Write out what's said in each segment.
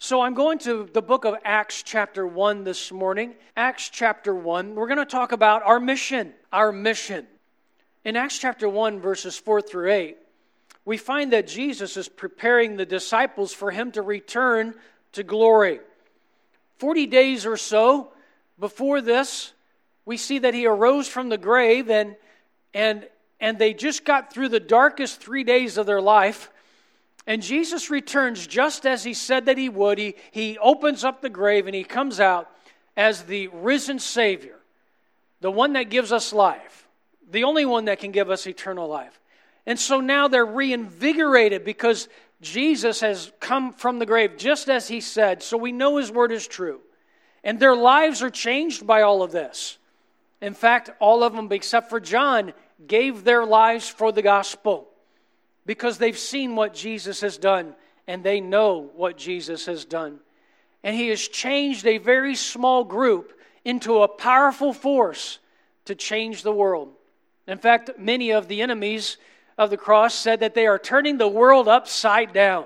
So I'm going to the book of Acts chapter 1 this morning. Acts chapter 1, we're going to talk about our mission. Our mission. In Acts chapter 1, verses 4 through 8, we find that Jesus is preparing the disciples for him to return to glory. 40 days or so before this, we see that he arose from the grave and they just got through the darkest 3 days of their life. And Jesus returns just as he said that he would. He opens up the grave and he comes out as the risen Savior, the one that gives us life, the only one that can give us eternal life. And so now they're reinvigorated because Jesus has come from the grave just as he said. So we know his word is true. And their lives are changed by all of this. In fact, all of them except for John gave their lives for the gospel, because they've seen what Jesus has done, and they know what Jesus has done. And he has changed a very small group into a powerful force to change the world. In fact, many of the enemies of the cross said that they are turning the world upside down.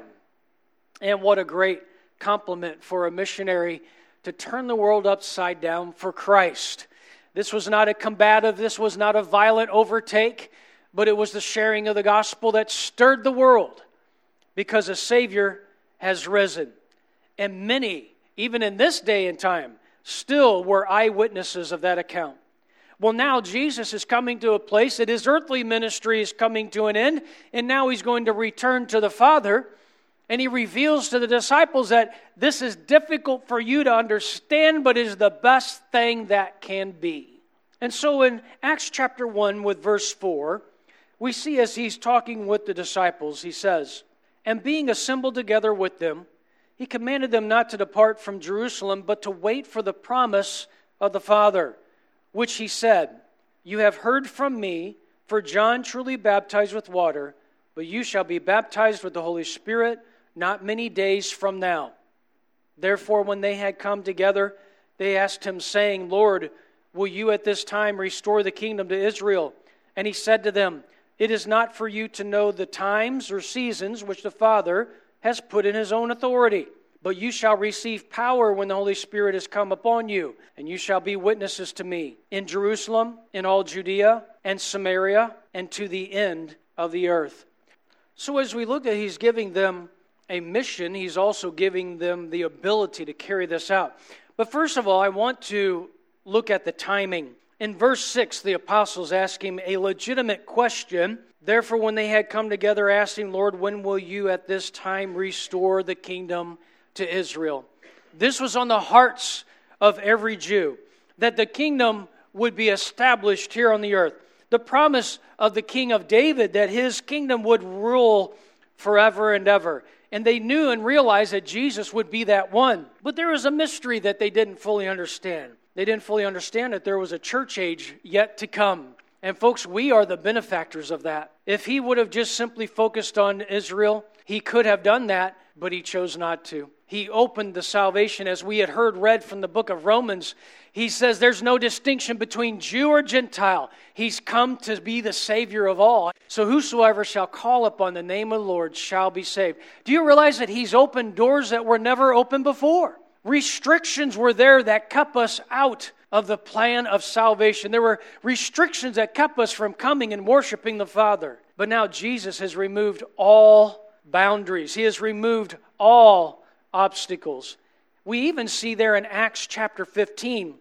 And what a great compliment for a missionary to turn the world upside down for Christ. This was not a combative, this was not a violent overtake, but it was the sharing of the gospel that stirred the world, because a Savior has risen. And many, even in this day and time, still were eyewitnesses of that account. Well, now Jesus is coming to a place that his earthly ministry is coming to an end, and now he's going to return to the Father, and he reveals to the disciples that this is difficult for you to understand, but is the best thing that can be. And so in Acts chapter 1 with verse 4, we see as he's talking with the disciples, he says, "And being assembled together with them, he commanded them not to depart from Jerusalem, but to wait for the promise of the Father, which he said, 'You have heard from me, for John truly baptized with water, but you shall be baptized with the Holy Spirit not many days from now.' Therefore, when they had come together, they asked him, saying, 'Lord, will you at this time restore the kingdom to Israel?' And he said to them, 'It is not for you to know the times or seasons which the Father has put in his own authority, but you shall receive power when the Holy Spirit has come upon you, and you shall be witnesses to me in Jerusalem, in all Judea and Samaria, and to the end of the earth.'" So as we look at, he's giving them a mission, he's also giving them the ability to carry this out. But first of all, I want to look at the timing. In verse 6, the apostles ask him a legitimate question. "Therefore, when they had come together, asked him, 'Lord, when will you at this time restore the kingdom to Israel?'" This was on the hearts of every Jew, that the kingdom would be established here on the earth. The promise of the King of David, that his kingdom would rule forever and ever. And they knew and realized that Jesus would be that one. But there was a mystery that they didn't fully understand. They didn't fully understand that there was a church age yet to come. And folks, we are the benefactors of that. If he would have just simply focused on Israel, he could have done that, but he chose not to. He opened the salvation, as we had heard read from the book of Romans. He says there's no distinction between Jew or Gentile. He's come to be the Savior of all. So whosoever shall call upon the name of the Lord shall be saved. Do you realize that he's opened doors that were never opened before? Restrictions were there that kept us out of the plan of salvation. There were restrictions that kept us from coming and worshiping the Father. But now Jesus has removed all boundaries. He has removed all obstacles. We even see there in Acts chapter 15,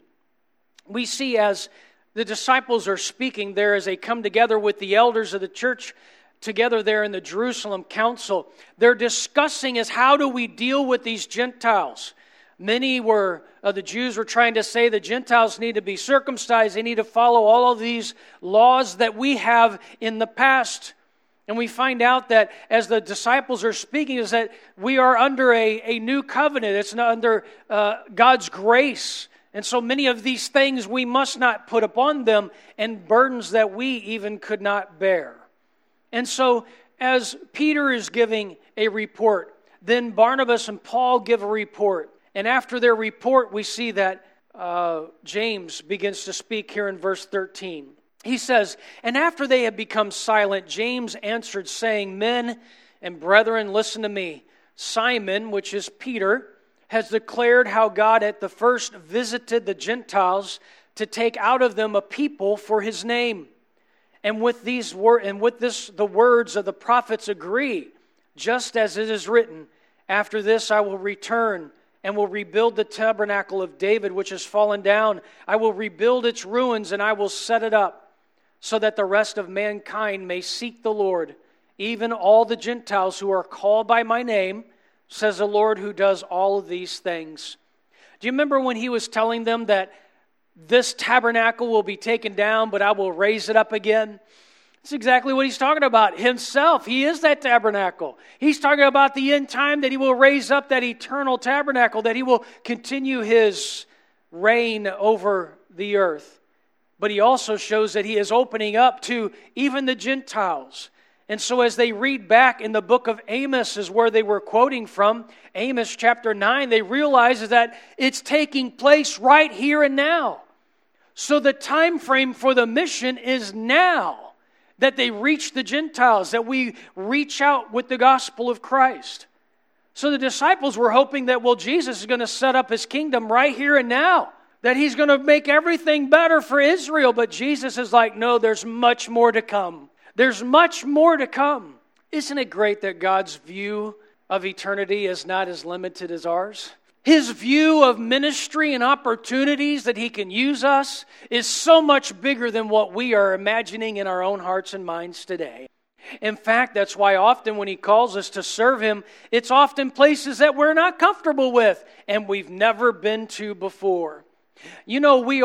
we see as the disciples are speaking there as they come together with the elders of the church together there in the Jerusalem council, they're discussing is how do we deal with these Gentiles? Many the Jews were trying to say the Gentiles need to be circumcised. They need to follow all of these laws that we have in the past. And we find out that as the disciples are speaking is that we are under a new covenant. It's not under God's grace. And so many of these things we must not put upon them, and burdens that we even could not bear. And so as Peter is giving a report, then Barnabas and Paul give a report. And after their report, we see that James begins to speak here in verse 13. He says, "And after they had become silent, James answered, saying, 'Men and brethren, listen to me. Simon,'" which is Peter, has declared how God at the first visited the Gentiles to take out of them a people for His name. And with the words of the prophets agree, just as it is written, after this I will return and will rebuild the tabernacle of David, which has fallen down. I will rebuild its ruins, and I will set it up, so that the rest of mankind may seek the Lord, even all the Gentiles who are called by my name, says the Lord who does all of these things. Do you remember when He was telling them that this tabernacle will be taken down, but I will raise it up again? That's exactly what He's talking about. Himself, He is that tabernacle. He's talking about the end time, that He will raise up that eternal tabernacle, that He will continue His reign over the earth. But He also shows that He is opening up to even the Gentiles. And so as they read back in the book of Amos, is where they were quoting from, Amos chapter 9, they realize that it's taking place right here and now. So the time frame for the mission is now, that they reach the Gentiles, that we reach out with the gospel of Christ. So the disciples were hoping that, well, Jesus is going to set up His kingdom right here and now, that He's going to make everything better for Israel. But Jesus is like, no, there's much more to come. There's much more to come. Isn't it great that God's view of eternity is not as limited as ours? His view of ministry and opportunities that He can use us is so much bigger than what we are imagining in our own hearts and minds today. In fact, that's why often when He calls us to serve Him, it's often places that we're not comfortable with and we've never been to before. You know, we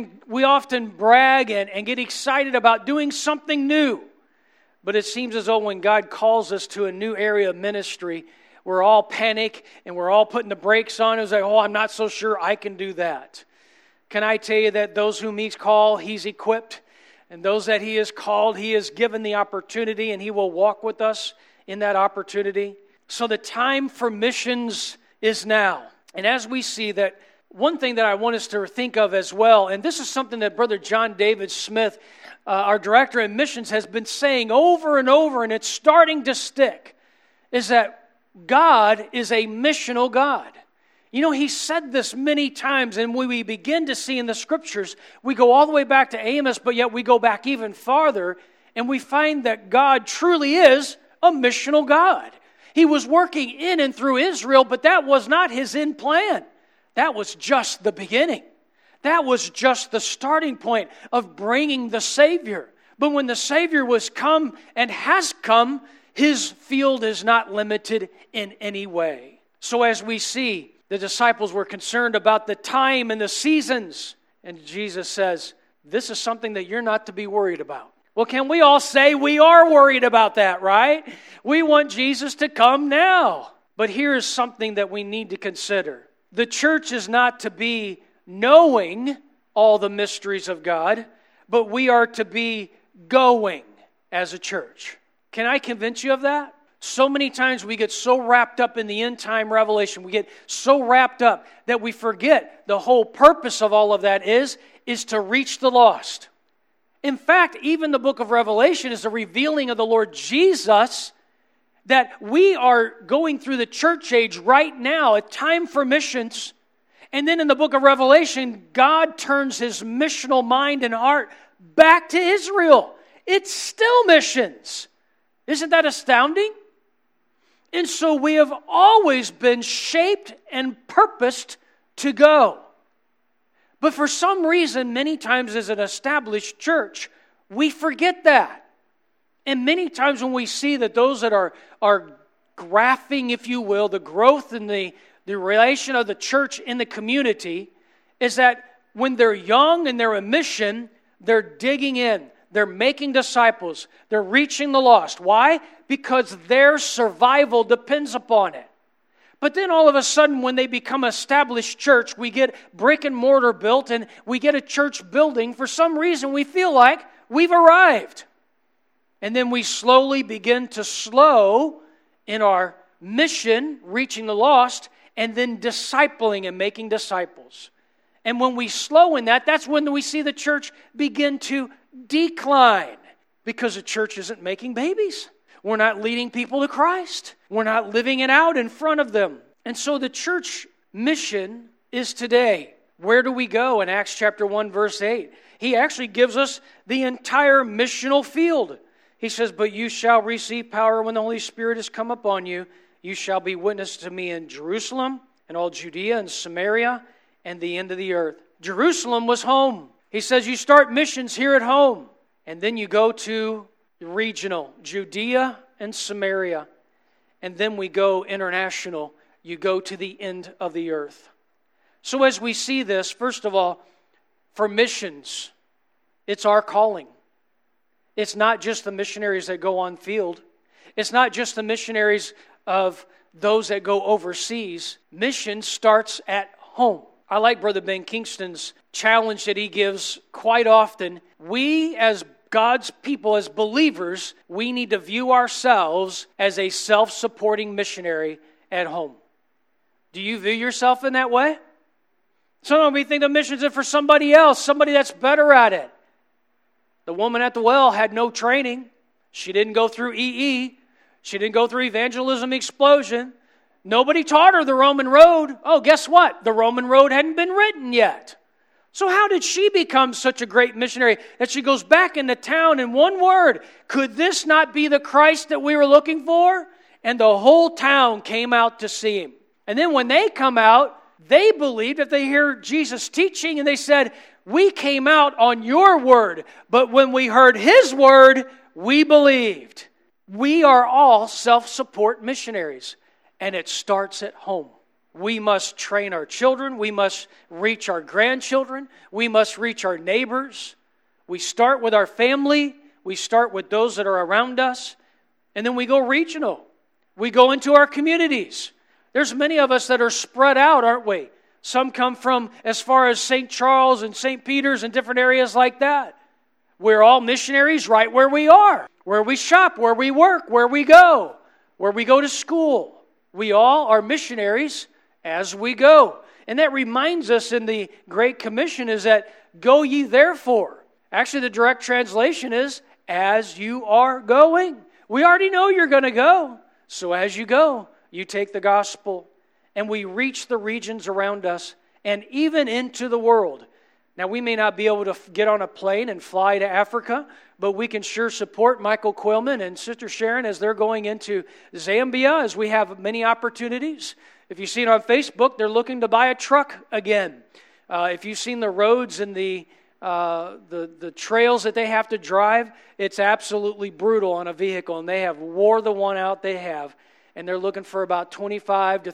often brag and get excited about doing something new. But it seems as though when God calls us to a new area of ministry, we're all panic and we're all putting the brakes on. It's like, oh, I'm not so sure I can do that. Can I tell you that those whom He's called, He's equipped. And those that He has called, He has given the opportunity, and He will walk with us in that opportunity. So the time for missions is now. And as we see that, one thing that I want us to think of as well, and this is something that Brother John David Smith, our director of missions, has been saying over and over, and it's starting to stick, is that God is a missional God. You know, He said this many times, and when we begin to see in the Scriptures, we go all the way back to Amos, but yet we go back even farther, and we find that God truly is a missional God. He was working in and through Israel, but that was not His end plan. That was just the beginning. That was just the starting point of bringing the Savior. But when the Savior was come and has come, His field is not limited in any way. So as we see, the disciples were concerned about the time and the seasons. And Jesus says, this is something that you're not to be worried about. Well, can we all say we are worried about that, right? We want Jesus to come now. But here is something that we need to consider. The church is not to be knowing all the mysteries of God, but we are to be going as a church. Can I convince you of that? So many times we get so wrapped up in the end time revelation, we get so wrapped up that we forget the whole purpose of all of that is to reach the lost. In fact, even the book of Revelation is a revealing of the Lord Jesus, that we are going through the church age right now, a time for missions. And then in the book of Revelation, God turns His missional mind and heart back to Israel. It's still missions. Isn't that astounding? And so we have always been shaped and purposed to go. But for some reason, many times as an established church, we forget that. And many times when we see that those that are graphing, if you will, the growth in the relation of the church in the community, is that when they're young and they're in mission, they're digging in. They're making disciples. They're reaching the lost. Why? Because their survival depends upon it. But then all of a sudden, when they become established church, we get brick and mortar built and we get a church building. For some reason, we feel like we've arrived. And then we slowly begin to slow in our mission, reaching the lost, and then discipling and making disciples. And when we slow in that, that's when we see the church begin to decline, because the church isn't making babies. We're not leading people to Christ. We're not living it out in front of them. And so the church mission is today. Where do we go in Acts chapter 1, verse 8? He actually gives us the entire missional field. He says, "But you shall receive power when the Holy Spirit has come upon you. You shall be witnesses to me in Jerusalem and all Judea and Samaria and the end of the earth." Jerusalem was home. He says you start missions here at home. And then you go to regional, Judea and Samaria. And then we go international. You go to the end of the earth. So as we see this, first of all, for missions, it's our calling. It's not just the missionaries that go on field. It's not just the missionaries of those that go overseas. Mission starts at home. I like Brother Ben Kingston's challenge that he gives quite often. We as God's people, as believers, we need to view ourselves as a self-supporting missionary at home. Do you view yourself in that way? Sometimes we think the missions are for somebody else, somebody that's better at it. The woman at the well had no training. She didn't go through EE. She didn't go through Evangelism Explosion. Nobody taught her the Roman road. Oh, guess what? The Roman road hadn't been written yet. So how did she become such a great missionary that she goes back into town in one word? Could this not be the Christ that we were looking for? And the whole town came out to see him. And then when they come out, they believed if they hear Jesus teaching, and they said, "We came out on your word, but when we heard his word, we believed." We are all self-support missionaries, and it starts at home. We must train our children. We must reach our grandchildren. We must reach our neighbors. We start with our family. We start with those that are around us, and then we go regional. We go into our communities. There's many of us that are spread out, aren't we? Some come from as far as St. Charles and St. Peter's and different areas like that. We're all missionaries right where we are, where we shop, where we work, where we go to school. We all are missionaries as we go. And that reminds us in the Great Commission is that, "Go ye therefore." Actually, the direct translation is, "As you are going." We already know you're going to go. So as you go, you take the gospel, and we reach the regions around us and even into the world. Now, we may not be able to get on a plane and fly to Africa, but we can sure support Michael Quillman and Sister Sharon as they're going into Zambia, as we have many opportunities. If you've seen on Facebook, they're looking to buy a truck again. If you've seen the roads and the trails that they have to drive, it's absolutely brutal on a vehicle, and they have wore the one out they have. And they're looking for about $25,000 to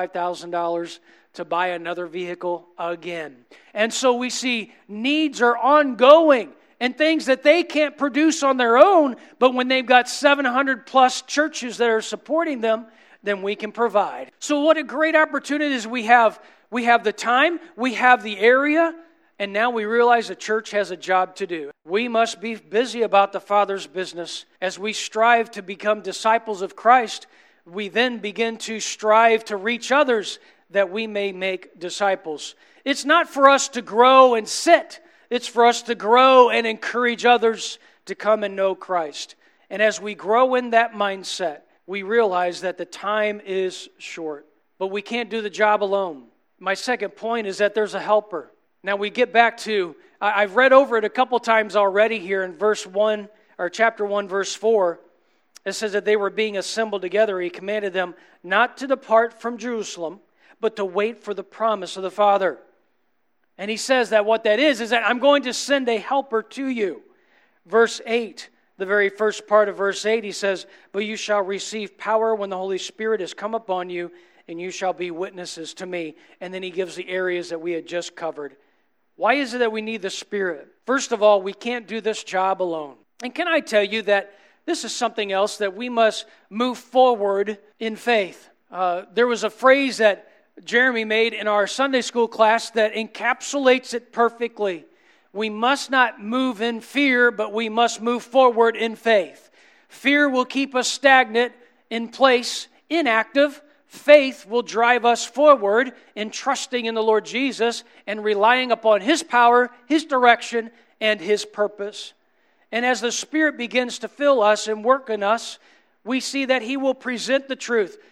$35,000 to buy another vehicle again. And so we see needs are ongoing and things that they can't produce on their own, but when they've got 700 plus churches that are supporting them, then we can provide. So what a great opportunities we have. We have the time, we have the area, and now we realize the church has a job to do. We must be busy about the Father's business. As we strive to become disciples of Christ, we then begin to strive to reach others that we may make disciples. It's not for us to grow and sit. It's for us to grow and encourage others to come and know Christ. And as we grow in that mindset, we realize that the time is short. But we can't do the job alone. My second point is that there's a helper. Now we get back to, I've read over it a couple times already here in verse 1, or chapter 1, verse 4. It says that they were being assembled together. He commanded them not to depart from Jerusalem, but to wait for the promise of the Father. And he says that what that is that I'm going to send a helper to you. Verse 8, the very first part of verse 8, he says, "But you shall receive power when the Holy Spirit has come upon you, and you shall be witnesses to me." And then he gives the areas that we had just covered. Why is it that we need the Spirit? First of all, we can't do this job alone. And can I tell you that this is something else that we must move forward in faith. There was a phrase that Jeremy made in our Sunday school class that encapsulates it perfectly. We must not move in fear, but we must move forward in faith. Fear will keep us stagnant, in place, inactive. Faith will drive us forward in trusting in the Lord Jesus and relying upon His power, His direction, and His purpose. And as the Spirit begins to fill us and work in us, we see that He will present the truth.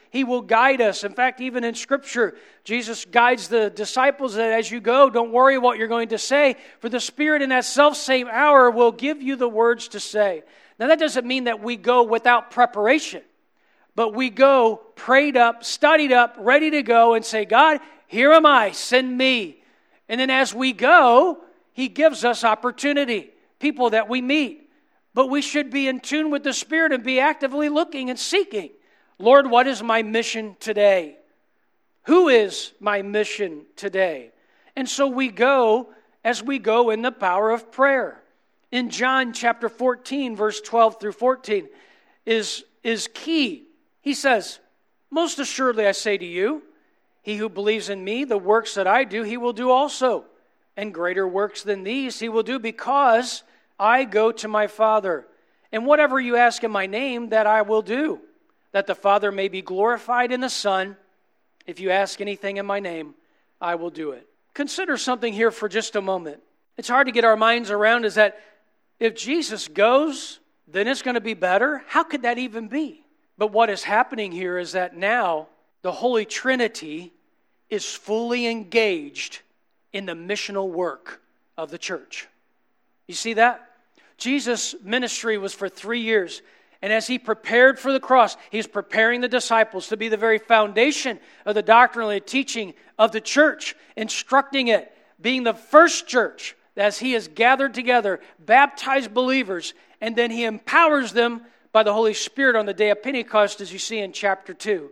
He will guide us. In fact, even in Scripture, Jesus guides the disciples that as you go, don't worry what you're going to say, for the Spirit in that self-same hour will give you the words to say. Now, that doesn't mean that we go without preparation, but we go prayed up, studied up, ready to go and say, God, here am I, send me. And then as we go, He gives us opportunity, people that we meet. But we should be in tune with the Spirit and be actively looking and seeking. Lord, what is my mission today? Who is my mission today? And so we go as we go in the power of prayer. In John chapter 14, verse 12 through 14 is key. He says, most assuredly I say to you, he who believes in me, the works that I do, he will do also. And greater works than these he will do, because I go to my Father. And whatever you ask in my name, that I will do, that the Father may be glorified in the Son. If you ask anything in my name, I will do it. Consider something here for just a moment. It's hard to get our minds around is that if Jesus goes, then it's going to be better. How could that even be? But what is happening here is that now the Holy Trinity is fully engaged in the missional work of the church. You see that? Jesus' ministry was for 3 years. And as He prepared for the cross, He's preparing the disciples to be the very foundation of the doctrine and teaching of the church, instructing it, being the first church as He has gathered together, baptized believers, and then He empowers them by the Holy Spirit on the day of Pentecost, as you see in chapter 2.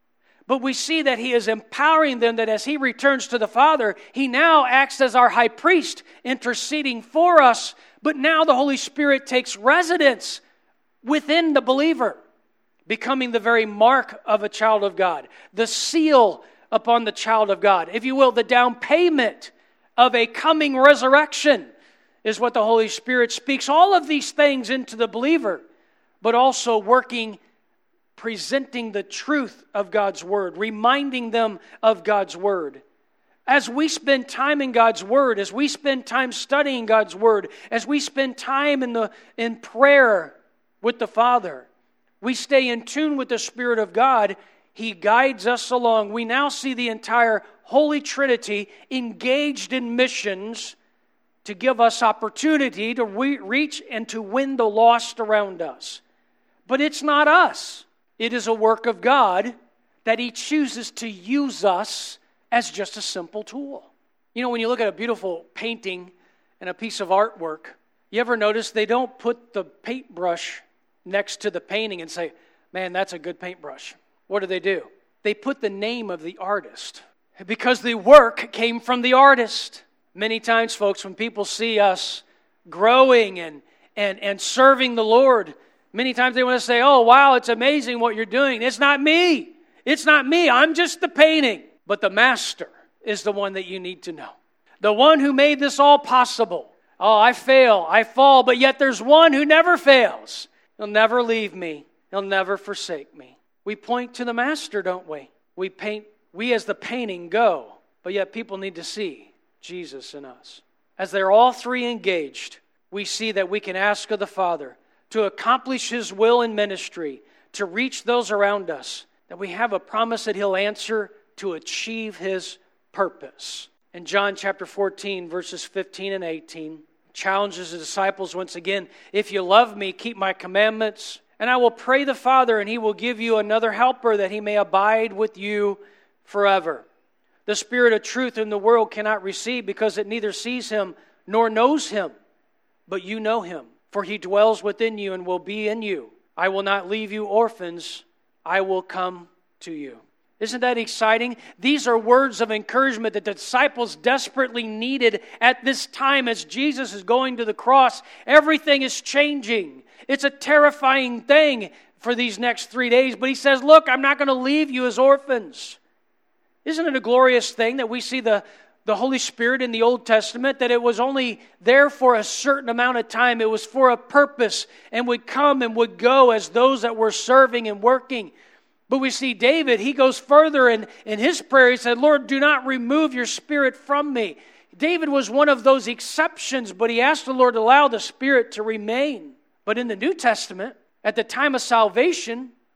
But we see that He is empowering them, that as He returns to the Father, He now acts as our high priest, interceding for us. But now the Holy Spirit takes residence within the believer, becoming the very mark of a child of God, the seal upon the child of God. If you will, the down payment of a coming resurrection is what the Holy Spirit speaks all of these things into the believer, but also working, presenting the truth of God's Word, reminding them of God's Word. As we spend time in God's Word, as we spend time studying God's Word, as we spend time in prayer with the Father, we stay in tune with the Spirit of God. He guides us along. We now see the entire Holy Trinity engaged in missions to give us opportunity to reach and to win the lost around us. But it's not us. It is a work of God that He chooses to use us as just a simple tool. You know, when you look at a beautiful painting and a piece of artwork, you ever notice they don't put the paintbrush next to the painting and say, man, that's a good paintbrush. What do? They put the name of the artist, because the work came from the artist. Many times, folks, when people see us growing and serving the Lord, many times they want to say, oh, wow, it's amazing what you're doing. It's not me. It's not me. I'm just the painting. But the Master is the one that you need to know. The one who made this all possible. Oh, I fail, I fall, but yet there's one who never fails. He'll never leave me. He'll never forsake me. We point to the Master, don't we? We as the painting go, but yet people need to see Jesus in us. As they're all three engaged, we see that we can ask of the Father to accomplish His will in ministry, to reach those around us, that we have a promise that He'll answer to achieve His purpose. In John chapter 14, verses 15 and 18, challenges the disciples once again, if you love me, keep my commandments, and I will pray the Father, and He will give you another helper, that He may abide with you forever. The Spirit of truth in the world cannot receive, because it neither sees Him nor knows Him, but you know Him, for He dwells within you and will be in you. I will not leave you orphans, I will come to you. Isn't that exciting? These are words of encouragement that the disciples desperately needed at this time as Jesus is going to the cross. Everything is changing. It's a terrifying thing for these next 3 days. But He says, look, I'm not going to leave you as orphans. Isn't it a glorious thing that we see the Holy Spirit in the Old Testament, that it was only there for a certain amount of time. It was for a purpose and would come and would go as those that were serving and working. But we see David, he goes further in his prayer. He said, Lord, do not remove your Spirit from me. David was one of those exceptions, but he asked the Lord to allow the Spirit to remain. But in the New Testament, at the time of salvation,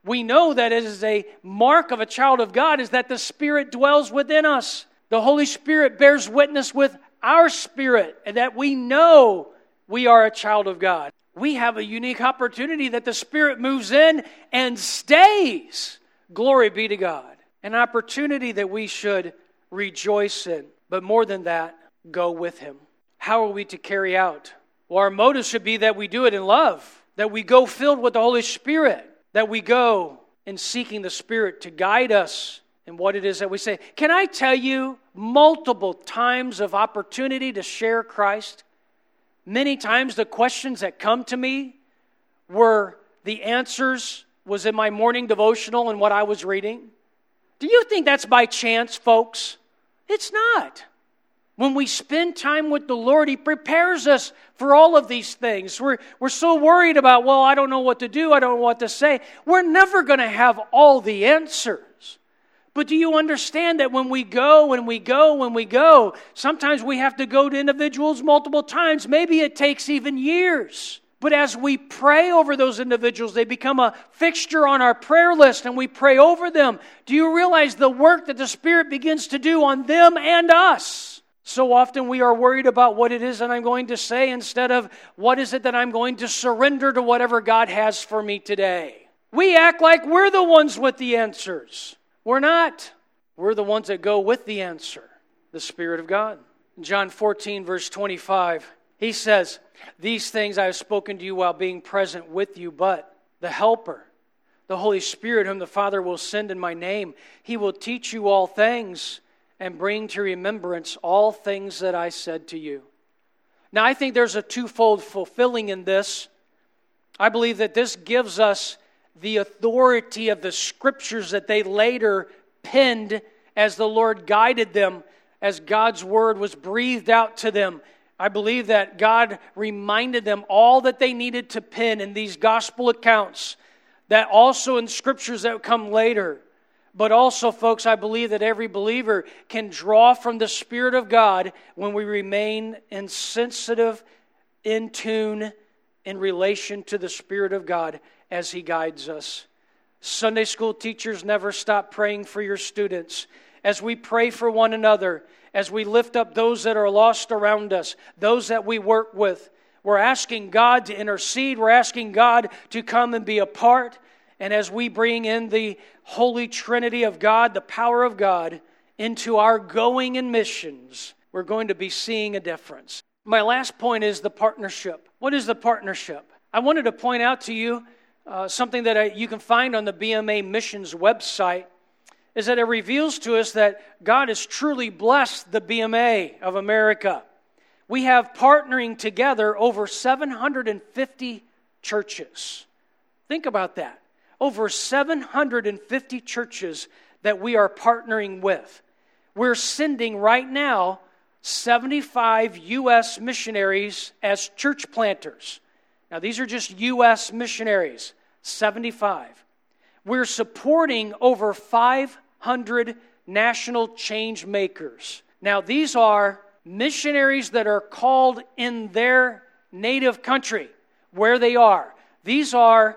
We know that it is a mark of a child of God is that the Spirit dwells within us. The Holy Spirit bears witness with our spirit and that we know we are a child of God. We have a unique opportunity that the Spirit moves in and stays. Glory be to God. An opportunity that we should rejoice in. But more than that, go with Him. How are we to carry out? Well, our motive should be that we do it in love. That we go filled with the Holy Spirit. That we go in seeking the Spirit to guide us in what it is that we say. Can I tell you multiple times of opportunity to share Christ? Many times the questions that come to me were the answers was in my morning devotional and what I was reading. Do you think that's by chance, folks? It's not. When we spend time with the Lord, He prepares us for all of these things. We're so worried about, well, I don't know what to do, I don't know what to say. We're never going to have all the answers. But do you understand that when we go, sometimes we have to go to individuals multiple times. Maybe it takes even years. But as we pray over those individuals, they become a fixture on our prayer list and we pray over them. Do you realize the work that the Spirit begins to do on them and us? So often we are worried about what it is that I'm going to say instead of what is it that I'm going to surrender to whatever God has for me today. We act like we're the ones with the answers. We're not. We're the ones that go with the answer, the Spirit of God. In John 14, verse 25, He says, "These things I have spoken to you while being present with you, but the Helper, the Holy Spirit, whom the Father will send in my name, He will teach you all things and bring to remembrance all things that I said to you." Now, I think there's a twofold fulfilling in this. I believe that this gives us the authority of the Scriptures that they later penned as the Lord guided them, as God's Word was breathed out to them. I believe that God reminded them all that they needed to pen in these gospel accounts, that also in Scriptures that come later. But also, folks, I believe that every believer can draw from the Spirit of God when we remain insensitive, in tune, in relation to the Spirit of God as He guides us. Sunday school teachers, never stop praying for your students. As we pray for one another, as we lift up those that are lost around us, those that we work with, we're asking God to intercede. We're asking God to come and be a part. And as we bring in the Holy Trinity of God, the power of God, into our going and missions, we're going to be seeing a difference. My last point is the partnership. What is the partnership? I wanted to point out to you something that you can find on the BMA Missions website, is that it reveals to us that God has truly blessed the BMA of America. We have partnering together over 750 churches. Think about that. Over 750 churches that we are partnering with. We're sending right now 75 U.S. missionaries as church planters. Now, these are just U.S. missionaries, 75. We're supporting over 500 national change makers. Now, these are missionaries that are called in their native country, where they are. These are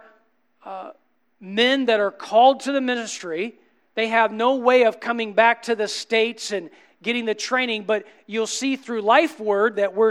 men that are called to the ministry. They have no way of coming back to the States and getting the training, but you'll see through LifeWord that we're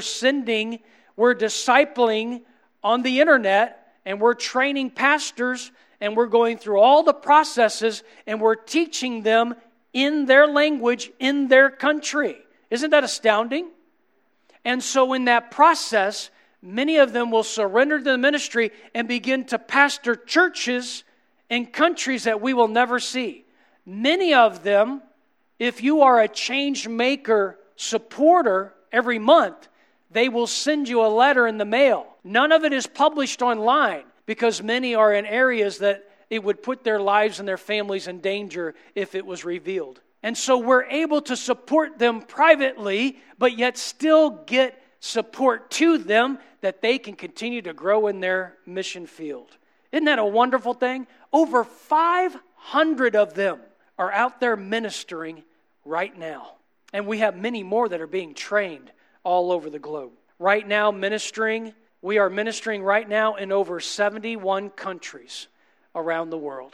discipling on the internet, and we're training pastors, and we're going through all the processes, and we're teaching them in their language, in their country. Isn't that astounding? And so in that process, many of them will surrender to the ministry and begin to pastor churches in countries that we will never see. Many of them, if you are a change maker supporter every month, they will send you a letter in the mail. None of it is published online because many are in areas that it would put their lives and their families in danger if it was revealed. And so we're able to support them privately, but yet still get support to them that they can continue to grow in their mission field. Isn't that a wonderful thing? Over 500 of them are out there ministering right now. And we have many more that are being trained all over the globe. Right now, we are ministering right now in over 71 countries around the world.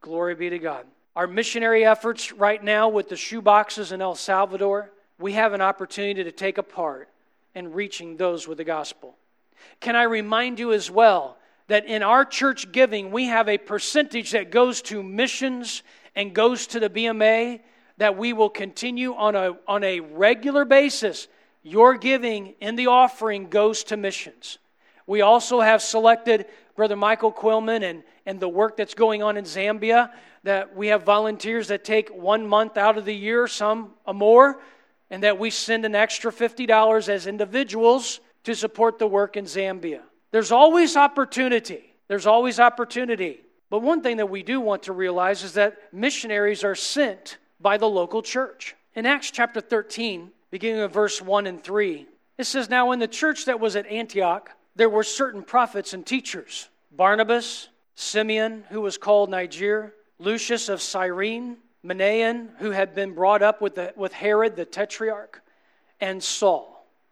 Glory be to God. Our missionary efforts right now with the shoeboxes in El Salvador, we have an opportunity to take a part in reaching those with the gospel. Can I remind you as well that in our church giving, we have a percentage that goes to missions and goes to the BMA that we will continue on a regular basis. Your giving in the offering goes to missions. We also have selected Brother Michael Quillman and the work that's going on in Zambia, that we have volunteers that take 1 month out of the year, some more, and that we send an extra $50 as individuals to support the work in Zambia. There's always opportunity. There's always opportunity. But one thing that we do want to realize is that missionaries are sent by the local church. In Acts chapter 13, beginning of verse 1 and 3, it says, "Now in the church that was at Antioch, there were certain prophets and teachers, Barnabas, Simeon, who was called Niger, Lucius of Cyrene, Manaen, who had been brought up with Herod the Tetrarch, and Saul.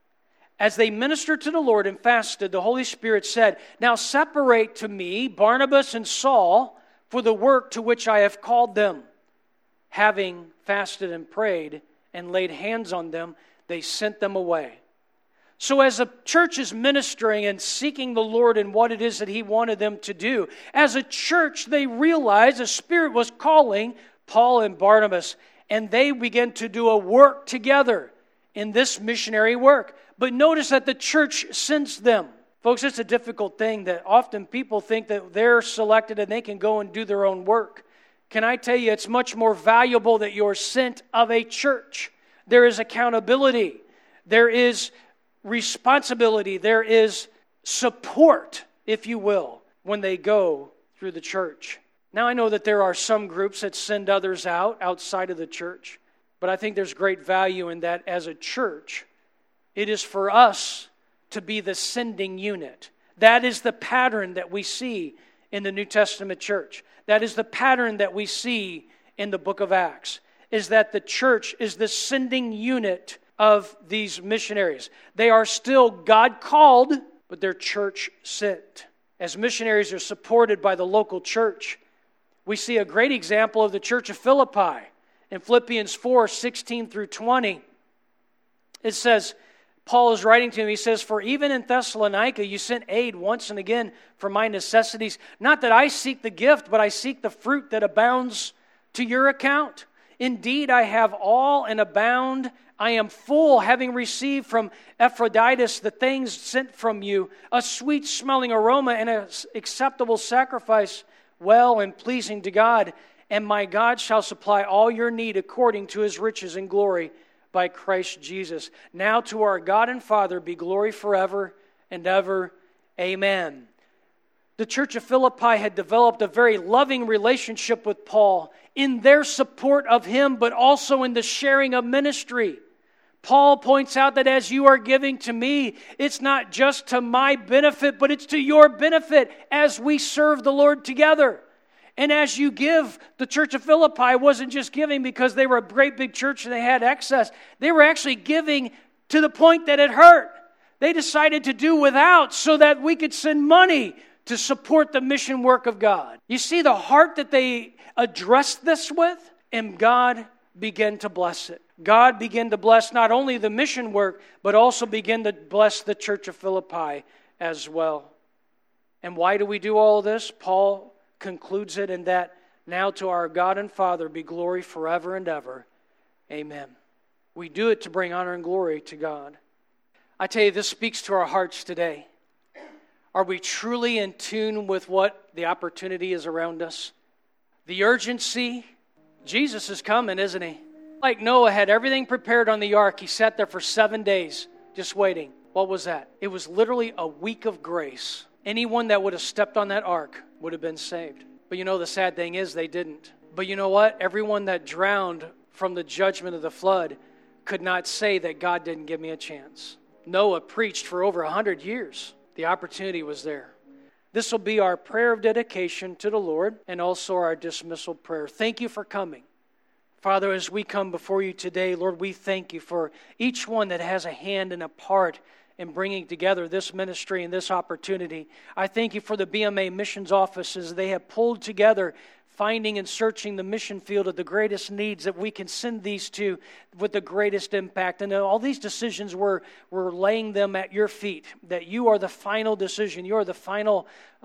As they ministered to the Lord and fasted, the Holy Spirit said, 'Now separate to me Barnabas and Saul for the work to which I have called them.' Having fasted and prayed and laid hands on them, they sent them away." So as a church is ministering and seeking the Lord and what it is that He wanted them to do, as a church they realized the Spirit was calling Paul and Barnabas, and they began to do a work together in this missionary work. But notice that the church sends them. Folks, it's a difficult thing that often people think that they're selected and they can go and do their own work. Can I tell you, it's much more valuable that you're sent of a church. There is accountability. There is responsibility. There is support, if you will, when they go through the church. Now, I know that there are some groups that send others outside of the church, but I think there's great value in that as a church. It is for us to be the sending unit. That is the pattern that we see in the New Testament church. That is the pattern that we see in the book of Acts, is that the church is the sending unit of these missionaries. They are still God-called, but they're church-sent. As missionaries are supported by the local church, we see a great example of the church of Philippi. In Philippians 4:16 through 20, it says, Paul is writing to him, he says, "For even in Thessalonica you sent aid once and again for my necessities. Not that I seek the gift, but I seek the fruit that abounds to your account. Indeed, I have all and abound. I am full, having received from Epaphroditus the things sent from you, a sweet-smelling aroma and an acceptable sacrifice, well and pleasing to God. And my God shall supply all your need according to His riches and glory by Christ Jesus. Now to our God and Father be glory forever and ever. Amen." The church of Philippi had developed a very loving relationship with Paul in their support of him, but also in the sharing of ministry. Paul points out that as you are giving to me, it's not just to my benefit, but it's to your benefit as we serve the Lord together. And as you give, the church of Philippi wasn't just giving because they were a great big church and they had excess. They were actually giving to the point that it hurt. They decided to do without so that we could send money to support the mission work of God. You see the heart that they addressed this with? And God began to bless it. God began to bless not only the mission work, but also began to bless the church of Philippi as well. And why do we do all this? Paul concludes it in that, now to our God and Father be glory forever and ever. Amen. We do it to bring honor and glory to God. I tell you, this speaks to our hearts today. Are we truly in tune with what the opportunity is around us? The urgency. Jesus is coming, isn't He? Like Noah had everything prepared on the ark. He sat there for 7 days just waiting. What was that? It was literally a week of grace. Anyone that would have stepped on that ark would have been saved. But you know, the sad thing is they didn't. But you know what? Everyone that drowned from the judgment of the flood could not say that God didn't give me a chance. Noah preached for over 100 years. The opportunity was there. This will be our prayer of dedication to the Lord and also our dismissal prayer. Thank you for coming. Father, as we come before you today, Lord, we thank you for each one that has a hand and a part in bringing together this ministry and this opportunity. I thank you for the BMA missions offices. They have pulled together finding and searching the mission field of the greatest needs that we can send these to with the greatest impact. And all these decisions, we're laying them at your feet, that you are the final decision. You are the final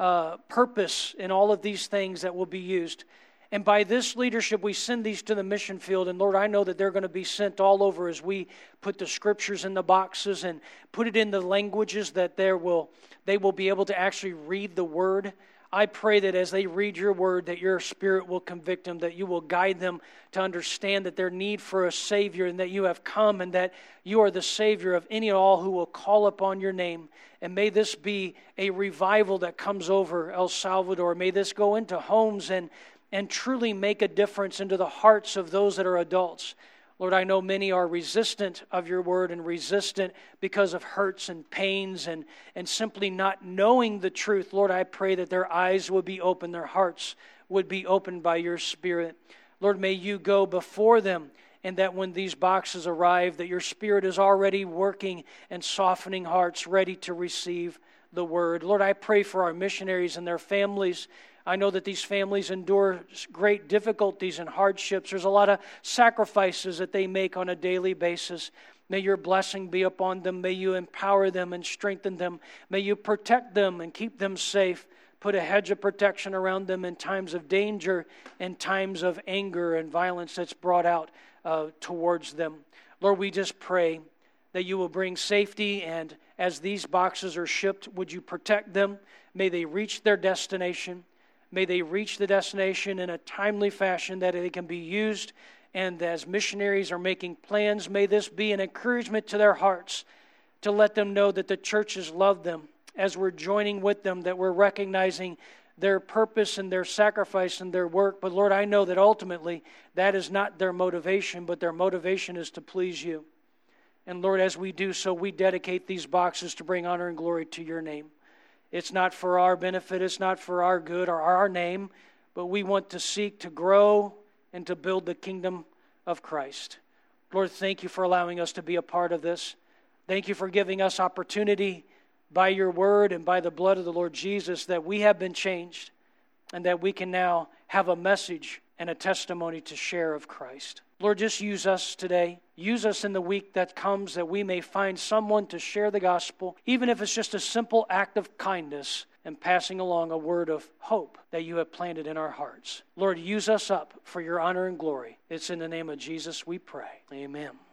purpose in all of these things that will be used. And by this leadership, we send these to the mission field. And Lord, I know that they're going to be sent all over as we put the scriptures in the boxes and put it in the languages that they will be able to actually read the word. I pray that as they read your word, that your Spirit will convict them, that you will guide them to understand that their need for a Savior and that you have come and that you are the Savior of any and all who will call upon your name. And may this be a revival that comes over El Salvador. May this go into homes and truly make a difference into the hearts of those that are adults. Lord, I know many are resistant of your word and resistant because of hurts and pains and simply not knowing the truth. Lord, I pray that their eyes would be open, their hearts would be opened by your Spirit. Lord, may you go before them, and that when these boxes arrive, that your Spirit is already working and softening hearts, ready to receive the word. Lord, I pray for our missionaries and their families. I know that these families endure great difficulties and hardships. There's a lot of sacrifices that they make on a daily basis. May your blessing be upon them. May you empower them and strengthen them. May you protect them and keep them safe. Put a hedge of protection around them in times of danger and times of anger and violence that's brought out towards them. Lord, we just pray that you will bring safety, and as these boxes are shipped, would you protect them? May they reach their destination. May they reach the destination in a timely fashion that they can be used. And as missionaries are making plans, may this be an encouragement to their hearts to let them know that the churches love them. As we're joining with them, that we're recognizing their purpose and their sacrifice and their work. But Lord, I know that ultimately that is not their motivation, but their motivation is to please you. And Lord, as we do so, we dedicate these boxes to bring honor and glory to your name. It's not for our benefit, it's not for our good or our name, but we want to seek to grow and to build the kingdom of Christ. Lord, thank you for allowing us to be a part of this. Thank you for giving us opportunity by your word and by the blood of the Lord Jesus that we have been changed and that we can now have a message and a testimony to share of Christ. Lord, just use us today. Use us in the week that comes that we may find someone to share the gospel, even if it's just a simple act of kindness and passing along a word of hope that you have planted in our hearts. Lord, use us up for your honor and glory. It's in the name of Jesus we pray. Amen.